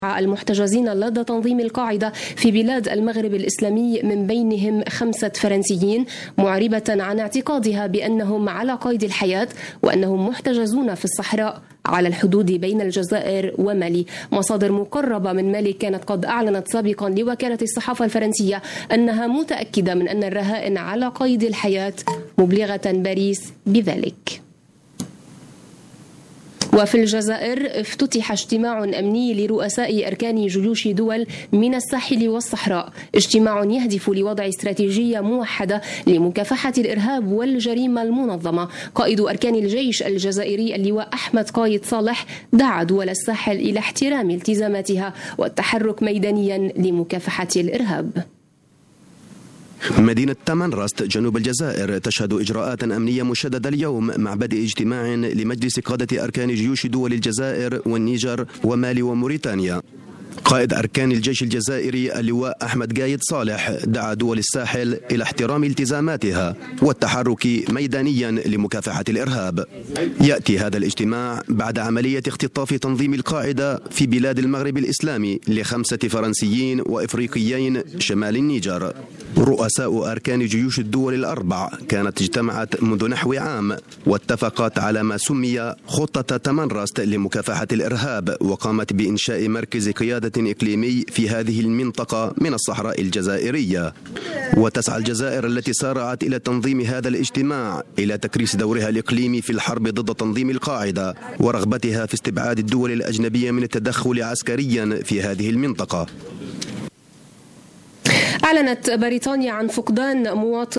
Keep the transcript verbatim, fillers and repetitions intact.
المحتجزين لدى تنظيم القاعدة في بلاد المغرب الإسلامي من بينهم خمسة فرنسيين، معربة عن اعتقادها بأنهم على قيد الحياة وأنهم محتجزون في الصحراء على الحدود بين الجزائر ومالي. مصادر مقربة من مالي كانت قد أعلنت سابقا لوكالة الصحافة الفرنسية أنها متأكدة من أن الرهائن على قيد الحياة، مبلغة باريس بذلك. وفي الجزائر افتتح اجتماع أمني لرؤساء أركان جيوش دول من الساحل والصحراء، اجتماع يهدف لوضع استراتيجية موحدة لمكافحة الإرهاب والجريمة المنظمة. قائد أركان الجيش الجزائري اللواء أحمد قايد صالح دعا دول الساحل إلى احترام التزاماتها والتحرك ميدانيا لمكافحة الإرهاب. مدينة تامنراست جنوب الجزائر تشهد إجراءات أمنية مشددة اليوم مع بدء اجتماع لمجلس قادة أركان جيوش دول الجزائر والنيجر ومالي وموريتانيا. قائد أركان الجيش الجزائري اللواء أحمد قايد صالح دعا دول الساحل إلى احترام التزاماتها والتحرك ميدانيا لمكافحة الإرهاب. يأتي هذا الاجتماع بعد عملية اختطاف تنظيم القاعدة في بلاد المغرب الإسلامي لخمسة فرنسيين وإفريقيين شمال النيجر. رؤساء أركان جيوش الدول الأربع كانت اجتمعت منذ نحو عام واتفقت على ما سمي خطة تامنراست لمكافحة الإرهاب، وقامت بإنشاء مركز قيادة إقليمي في هذه المنطقة من الصحراء الجزائرية. وتسعى الجزائر التي سارعت إلى تنظيم هذا الاجتماع إلى تكريس دورها الإقليمي في الحرب ضد تنظيم القاعدة ورغبتها في استبعاد الدول الأجنبية من التدخل عسكريا في هذه المنطقة. أعلنت بريطانيا عن فقدان مواطن